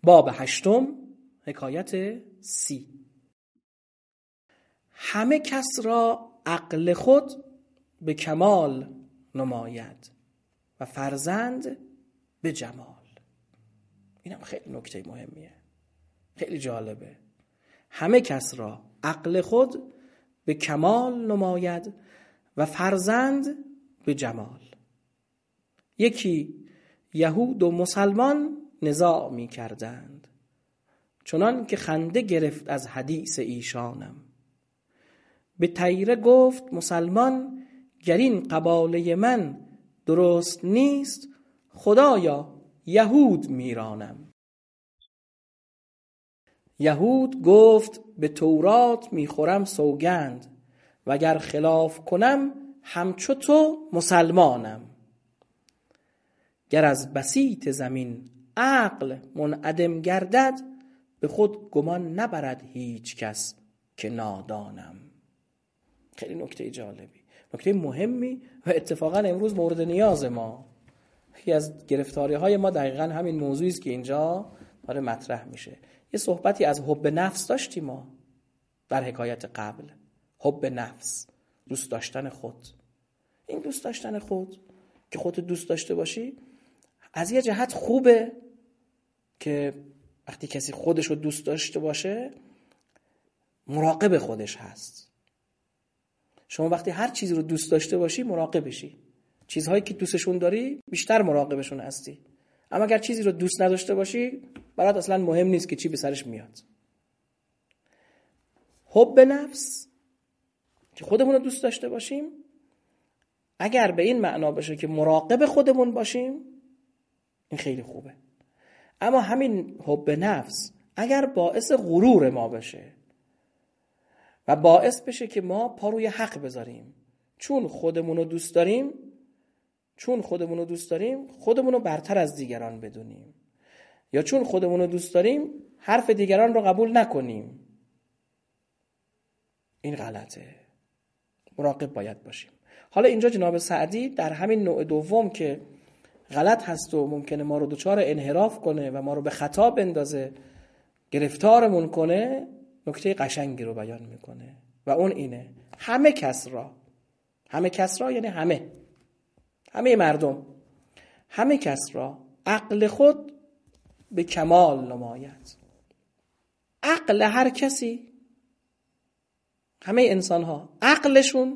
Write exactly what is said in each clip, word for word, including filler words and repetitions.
باب هشتم، حکایت سی. همه کس را عقل خود به کمال نماید و فرزند به جمال. اینم خیلی نکته مهمیه، خیلی جالبه. همه کس را عقل خود به کمال نماید و فرزند به جمال. یکی یهود و مسلمان نزاع می کردند، چنان که خنده گرفت از حدیث ایشانم. به طیره گفت مسلمان، گر این قباله من درست نیست، خدایا یهود میرانم. یهود گفت به تورات میخورم سوگند، وگر خلاف کنم همچو تو مسلمانم. گر از بسیط زمین عقل منعدم گردد، به خود گمان نبرد هیچ کس که نادانم. خیلی نکته جالبی، نکته مهمی و اتفاقا امروز مورد نیاز ما. یکی از گرفتاری های ما دقیقا همین موضوعی است که اینجا داره مطرح میشه. یه صحبتی از حب نفس داشتیم ما در حکایت قبل. حب نفس، دوست داشتن خود. این دوست داشتن خود که خودت دوست داشته باشی از یه جهت خوبه، که وقتی کسی خودش رو دوست داشته باشه مراقب خودش هست. شما وقتی هر چیزی رو دوست داشته باشی مراقبشی، چیزهایی که دوستشون داری بیشتر مراقبشون هستی. اما اگر چیزی رو دوست نداشته باشی برات اصلا مهم نیست که چی به سرش میاد. حب نفس که خودمون رو دوست داشته باشیم، اگر به این معنا بشه که مراقب خودمون باشیم، این خیلی خوبه. اما همین حب نفس اگر باعث غرور ما بشه و باعث بشه که ما پا روی حق بذاریم، چون خودمون رو دوست داریم چون خودمون رو دوست داریم خودمون رو برتر از دیگران بدونیم، یا چون خودمون رو دوست داریم حرف دیگران رو قبول نکنیم، این غلطه. مراقب باید باشیم. حالا اینجا جناب سعدی در همین نوع دوم که غلط هست و ممکنه ما رو دچار انحراف کنه و ما رو به خطا بندازه، گرفتارمون کنه، نکته قشنگی رو بیان میکنه و اون اینه: همه کس را، همه کس را یعنی همه همه مردم، همه کس را عقل خود به کمال نماید. عقل هر کسی، همه انسان ها عقلشون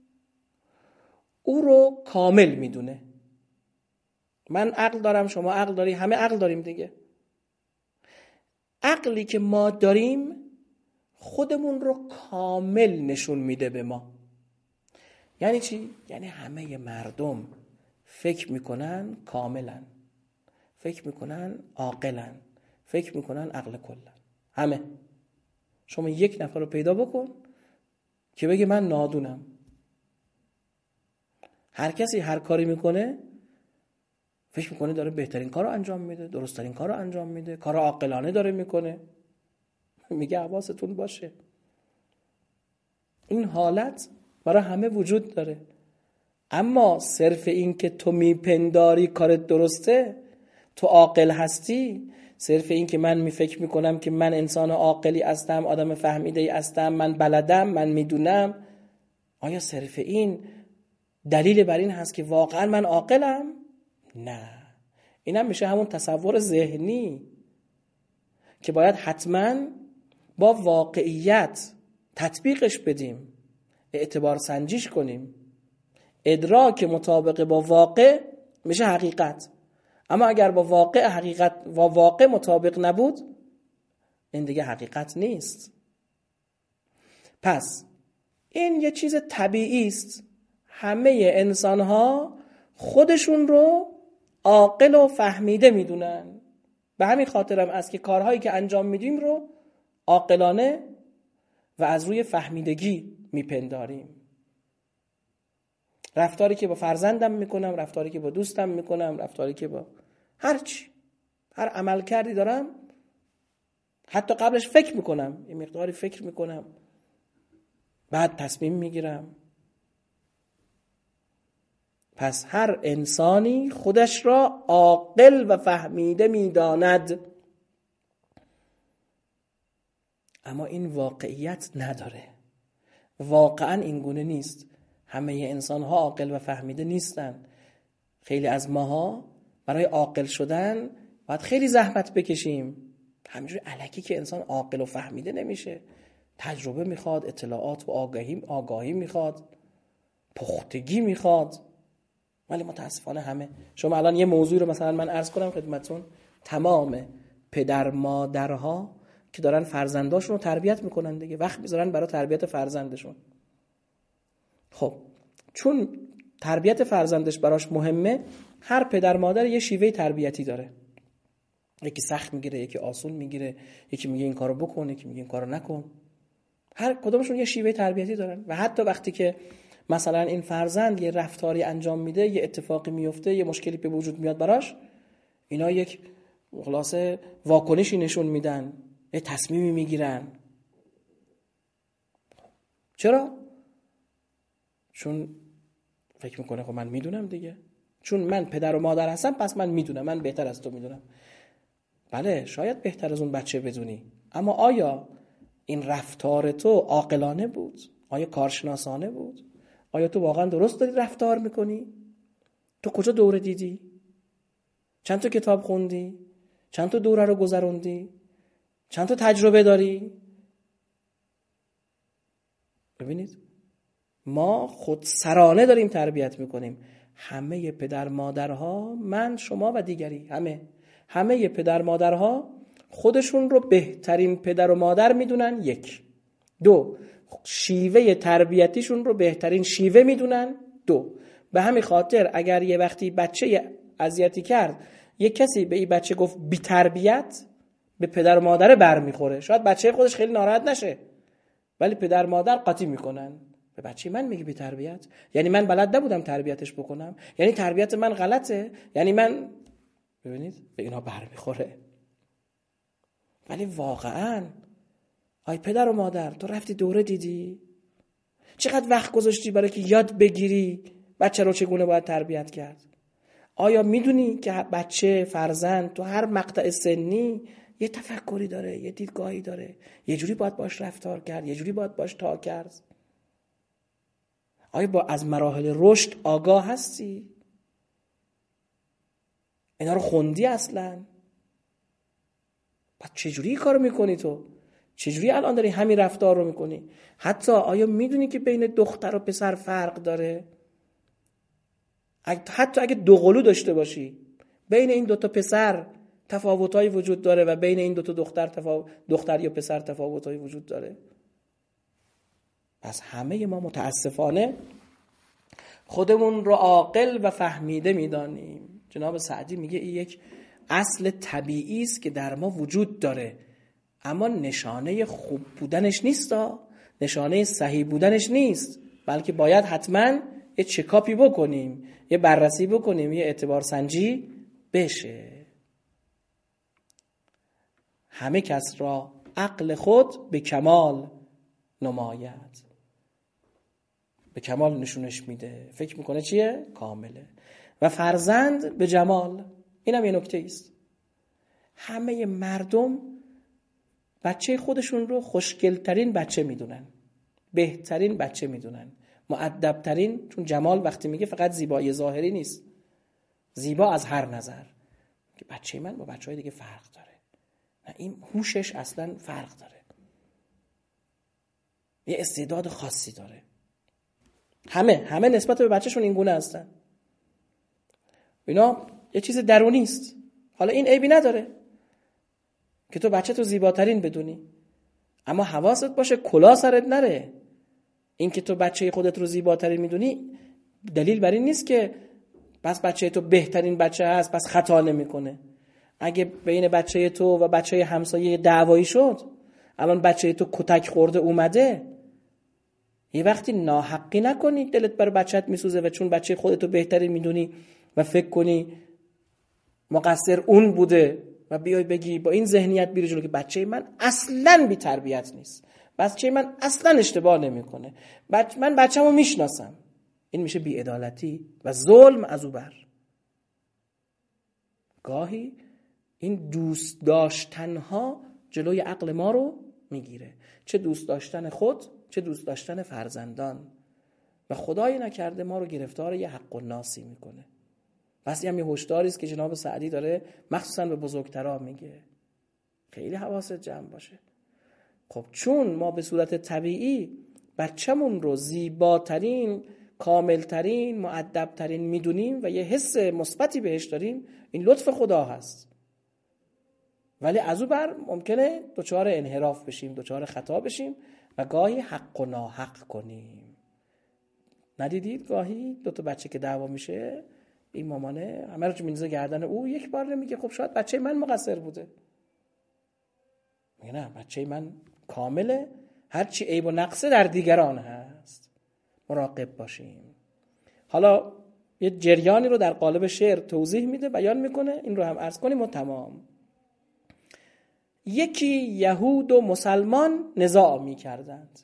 او رو کامل میدونه. من عقل دارم، شما عقل داری، همه عقل داریم دیگه. عقلی که ما داریم خودمون رو کامل نشون میده به ما. یعنی چی؟ یعنی همه مردم فکر میکنن کاملن، فکر میکنن عاقلن، فکر میکنن عقل کلن. همه. شما یک نفر رو پیدا بکن که بگه من نادونم. هر کسی هر کاری میکنه فکر میکنه داره بهترین کار رو انجام میده، درستترین کار رو انجام میده، کار عاقلانه داره میکنه. میگه حواستون باشه. این حالت برای همه وجود داره. اما صرف این که تو میپنداری کارت درسته، تو عاقل هستی، صرف این که من می فکر میکنم که من انسان عاقلی هستم، آدم فهمیده‌ای هستم، من بلدم، من میدونم، آیا صرف این دلیل بر این هست که واقعا من عاقلم؟ نه. اینم میشه همون تصور ذهنی که باید حتما با واقعیت تطبیقش بدیم، اعتبار سنجیش کنیم. ادراک مطابق با واقع میشه حقیقت. اما اگر با واقع حقیقت و واقع مطابق نبود، این دیگه حقیقت نیست. پس این یه چیز طبیعی است. همه انسان ها خودشون رو عاقل و فهمیده میدونن. به همین خاطرم است که کارهایی که انجام میدیم رو عاقلانه و از روی فهمیدگی میپنداریم. رفتاری که با فرزندم میکنم، رفتاری که با دوستم میکنم، رفتاری که با هر چی، هر عمل کردی دارم، حتی قبلش فکر میکنم، یه مقداری فکر میکنم، بعد تصمیم میگیرم. پس هر انسانی خودش را عاقل و فهمیده میداند. اما این واقعیت نداره. واقعا این گونه نیست. همه انسان ها عاقل و فهمیده نیستن. خیلی از ماها برای عاقل شدن باید خیلی زحمت بکشیم. همینجوری الکی که انسان عاقل و فهمیده نمیشه. تجربه میخواد، اطلاعات و آگاهی آگاهی میخواد، پختگی میخواد. ولی متاسفانه همه، شما الان یه موضوع رو مثلا من عرض کنم خدمتتون، تمام پدر مادرها که دارن فرزنداشون رو تربیت میکنن دیگه، وقت میذارن برای تربیت فرزندشون. خب چون تربیت فرزندش براش مهمه، هر پدر مادر یه شیوه تربیتی داره. یکی سخت میگیره، یکی آسون میگیره، یکی میگه این کارو بکن، یکی میگه این کارو نکن. هر کدومشون یه شیوه تربیتی دارن. و حتی وقتی که مثلا این فرزند یه رفتاری انجام میده، یه اتفاقی میفته، یه مشکلی به وجود میاد براش، اینا یک خلاصه واکنشی نشون میدن، یه تصمیمی میگیرن. چرا؟ چون فکر میکنه خب من میدونم دیگه، چون من پدر و مادر هستم پس من میدونم، من بهتر از تو میدونم. بله شاید بهتر از اون بچه بدونی، اما آیا این رفتار تو عاقلانه بود؟ آیا کارشناسانه بود؟ آیا تو واقعا درست داری رفتار میکنی؟ تو کجا دوره دیدی؟ چند تا کتاب خوندی؟ چند تا دوره رو گذروندی؟ چند تا تجربه داری؟ ببینید ما خود سرانه داریم تربیت میکنیم. همه پدر مادرها، من شما و دیگری، همه همه پدر مادرها خودشون رو بهترین پدر و مادر میدونن. یک. دو، شیوه تربیتیشون رو بهترین شیوه میدونن. دو، به همین خاطر اگر یه وقتی بچه اذیتی کرد، یه کسی به این بچه گفت بی تربیت، به پدر و مادر بر میخوره. شاید بچه خودش خیلی ناراحت نشه، ولی پدر مادر قاطی میکنن. به بچه من میگه بی تربیت، یعنی من بلد نبودم تربیتش بکنم، یعنی تربیت من غلطه، یعنی من، ببینید به اینا بر میخوره. ولی واقعاً آی پدر و مادر، تو رفتی دوره دیدی؟ چقدر وقت گذاشتی برای که یاد بگیری بچه رو چگونه باید تربیت کرد؟ آیا میدونی که بچه، فرزند تو هر مقطع سنی یه تفکری داره، یه دیدگاهی داره، یه جوری باید باش رفتار کرد، یه جوری باید باش تا کرد؟ آیا با از مراحل رشد آگاه هستی؟ اینا رو خوندی اصلا؟ بعد چجوری این کارو میکنی تو؟ چجوری الان داری همین رفتار رو میکنی؟ حتی آیا میدونی که بین دختر و پسر فرق داره؟ حتی اگه دو قلو داشته باشی، بین این دوتا پسر تفاوتایی وجود داره و بین این دوتا دختر تفاوت، دختر یا پسر تفاوتایی وجود داره. پس همه ما متاسفانه خودمون رو عاقل و فهمیده میدانیم. جناب سعدی میگه این یک اصل طبیعی است که در ما وجود داره، اما نشانه خوب بودنش نیست، نشانه صحیح بودنش نیست، بلکه باید حتما یه چکاپی بکنیم، یه بررسی بکنیم، یه اعتبار سنجی بشه. همه کس را عقل خود به کمال نماید. به کمال نشونش میده، فکر میکنه چیه؟ کامله. و فرزند به جمال. اینم یه نکته است. همه مردم بچه خودشون رو خوشگلترین بچه میدونن، بهترین بچه میدونن، مؤدبترین. چون جمال وقتی میگه فقط زیبایی ظاهری نیست، زیبا از هر نظر. که بچه من با بچهای دیگه فرق داره، نه این هوشش اصلا فرق داره، یه استعداد خاصی داره. همه همه نسبت به بچهشون این گونه هستن. اینا یه چیز درونی است. حالا این عیبی نداره که تو بچه تو زیباترین بدونی، اما حواست باشه کلاه سرت نره. این که تو بچه خودت رو زیباترین میدونی دلیل بر این نیست که بس بچه تو بهترین بچه هست پس خطا نمیکنه. اگه بین بچه تو و بچه همسایه دعوایی شد، الان بچه تو کتک خورده اومده، یه وقتی ناحقی نکنی دلت بر بچت میسوزه و چون بچه خودتو بهترین میدونی و فکر کنی مقصر اون بوده و بیای بگی با این ذهنیت بیری جلو که بچه من اصلاً بی تربیت نیست، بچه من اصلاً اشتباه نمیکنه، بچ من بچه‌مو میشناسم. این میشه بی‌عدالتی و ظلم از او بر. گاهی این دوست داشتنها جلوی عقل ما رو میگیره، چه دوست داشتن خود چه دوست داشتن فرزندان. و خدای نکرده ما رو گرفتار یه حق الناسی میکنه. پس این هم یه هشداری است که جناب سعدی داره مخصوصا به بزرگترا میگه، خیلی حواست جمع باشه. خب چون ما به صورت طبیعی بچه‌مون رو زیباترین، کاملترین، مؤدبترین میدونیم و یه حس مثبتی بهش داریم، این لطف خدا هست. ولی از اون بر ممکنه دچار انحراف بشیم، دچار خطا بشیم و گاهی حق و ناحق کنیم. ندیدید گاهی دو تا بچه که دعوا میشه، این مامانه همه رو میندازه گردن او، یک بار نمیگه خب شاید بچه من مقصر بوده، میگه نه بچه من کامله، هرچی عیب و نقصه در دیگران هست. مراقب باشیم. حالا یه جریانی رو در قالب شعر توضیح میده، بیان میکنه، این رو هم عرض کنیم و تمام. یکی یهود و مسلمان نزاع میکردند،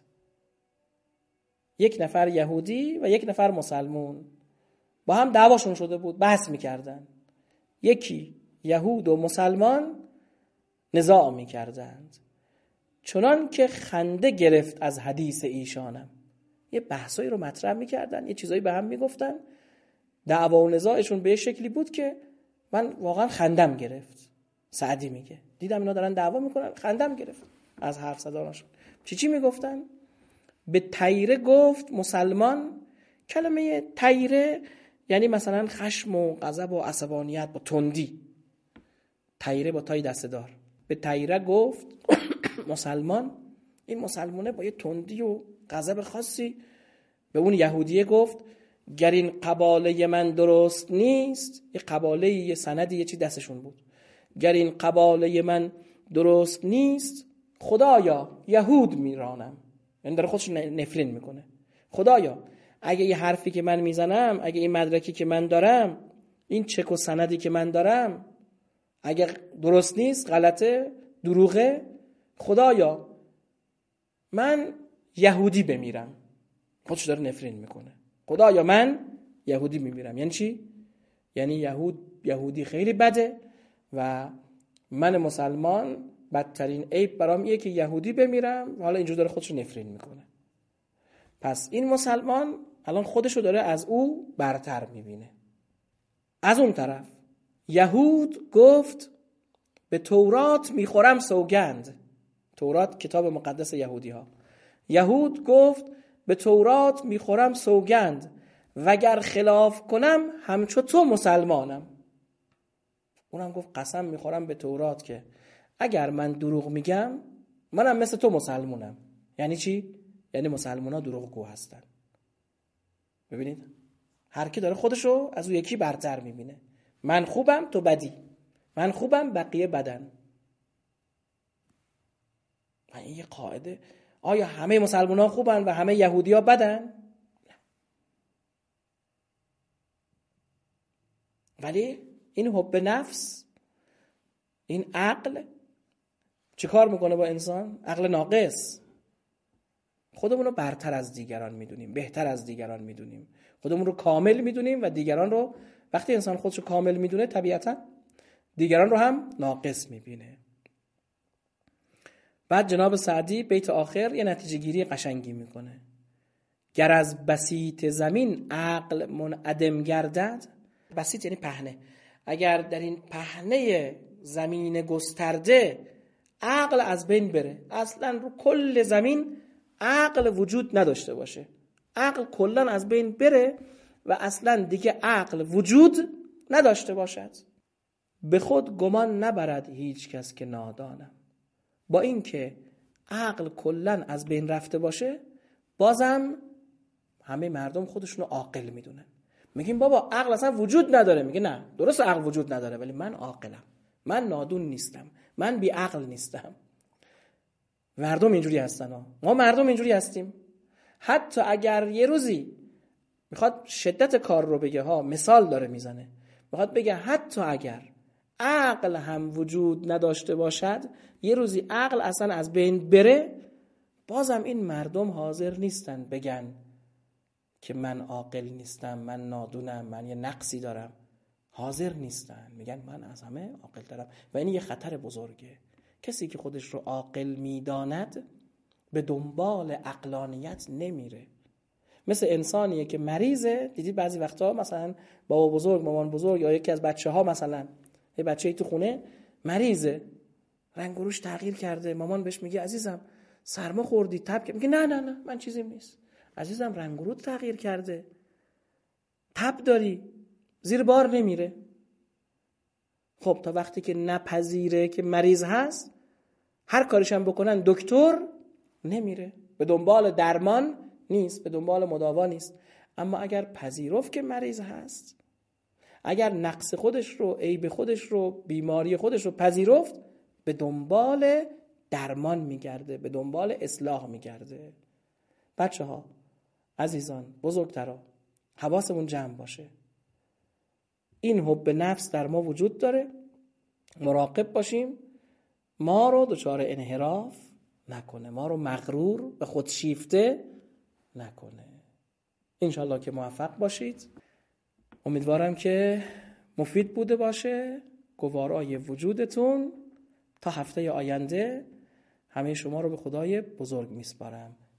یک نفر یهودی و یک نفر مسلمون با هم دعواشون شده بود، بحث میکردند. یکی یهود و مسلمان نزاع میکردند، چنان که خنده گرفت از حدیث ایشانم. یه بحثایی رو مطرح میکردن، یه چیزایی به هم میگفتن، دعوا و نزاعشون به شکلی بود که من واقعا خندم گرفت. سعدی میگه دیدم اینا دارن دعوا میکنن، خندم گرفت از حرف زدنشون. چی چی میگفتن؟ به تیره گفت مسلمان. کلمه تیره یعنی مثلا خشم و غضب و عصبانیت با تندی، تیره با تای دسته دار. به تیره گفت مسلمان، این مسلمانه با یه تندی و غضب خاصی به اون یهودیه گفت گر این قباله من درست نیست. یه قباله، یه سندی، یه چی دستشون بود. گر این قباله من درست نیست، خدایا یهود میرانم. یعنی داره خودش نفرین میکنه. خدایا اگه یه حرفی که من میزنم، اگه این مدرکی که من دارم، این چک و سندی که من دارم اگه درست نیست، غلطه، دروغه، خدایا من یهودی بمیرم. خودش داره نفرین میکنه. خدایا من یهودی میمیرم. یعنی چی؟ یعنی یهود یهودی خیلی بده و من مسلمان بدترین عیب برام اینه که یهودی بمیرم. حالا اینجور داره خودش نفرین میکنه. پس این مسلمان الان خودشو داره از او برتر میبینه. از اون طرف یهود گفت به تورات میخورم سوگند. تورات کتاب مقدس یهودی ها. یهود گفت به تورات میخورم سوگند، وگر خلاف کنم همچو تو مسلمانم. اونم گفت قسم میخورم به تورات که اگر من دروغ میگم منم مثل تو مسلمونم. یعنی چی؟ یعنی مسلمان ها دروغگو هستن. ببینید هر کی داره خودشو از اون یکی برتر میبینه. من خوبم تو بدی، من خوبم بقیه بدن. و این یه قاعده. آیا همه مسلمان ها خوبن و همه یهودی ها بدن؟ ولی این حب نفس، این عقل چه کار میکنه با انسان؟ عقل ناقص. خودمون رو برتر از دیگران میدونیم، بهتر از دیگران میدونیم، خودمون رو کامل میدونیم و دیگران رو، وقتی انسان خودش رو کامل میدونه طبیعتا دیگران رو هم ناقص میبینه. بعد جناب سعدی بیت آخر یه نتیجه گیری قشنگی میکنه. گر از بسیط زمین عقل منعدم گردد. بسیط یعنی پهنه. اگر در این پهنه زمین گسترده عقل از بین بره، اصلا رو کل زمین عقل وجود نداشته باشه، عقل کلا از بین بره و اصلا دیگه عقل وجود نداشته باشد، به خود گمان نبرد هیچ کس که نادانم. با این که عقل کلا از بین رفته باشه، بازم همه مردم خودشونو عاقل میدونن. میگیم بابا عقل اصلا وجود نداره. میگه نه، درست عقل وجود نداره ولی من عاقلم، من نادون نیستم، من بی عقل نیستم. مردم اینجوری هستن ها. ما مردم اینجوری هستیم. حتی اگر یه روزی میخواد شدت کار رو بگه ها، مثال داره میزنه، میخواد بگه حتی اگر عقل هم وجود نداشته باشد، یه روزی عقل اصلا از بین بره، بازم این مردم حاضر نیستن بگن که من عاقل نیستم، من نادونم، من یه نقصی دارم. حاضر نیستن، میگن من از همه عاقل ترم. و این یه خطر بزرگه کسی که خودش رو عاقل میداند به دنبال عقلانیت نمیره. مثل انسانیه که مریضه، دیدید بعضی وقتا مثلا بابا بزرگ، مامان بزرگ یا یکی از بچه ها، مثلا یه بچه‌ای تو خونه مریضه، رنگ و روش تغییر کرده، مامان بهش میگه عزیزم سرما خوردی، تب که میگه نه نه نه من چیزی نیست. عزیزم رنگ و روت تغییر کرده، تب داری، زیر بار نمیره. خب تا وقتی که نپذیره که مریض هست، هر کارش هم بکنن دکتر نمیره، به دنبال درمان نیست، به دنبال مداوا نیست. اما اگر پذیرفت که مریض هست، اگر نقص خودش رو، عیب خودش رو، بیماری خودش رو پذیرفت، به دنبال درمان میگرده، به دنبال اصلاح میگرده. بچه ها، عزیزان، بزرگترا، حواسمون جمع باشه. این حب نفس در ما وجود داره، مراقب باشیم ما رو دچار انحراف نکنه، ما رو مغرور به خود شیفته نکنه. انشالله که موفق باشید. امیدوارم که مفید بوده باشه. گوارای وجودتون. تا هفته آینده همه شما رو به خدای بزرگ میسپارم.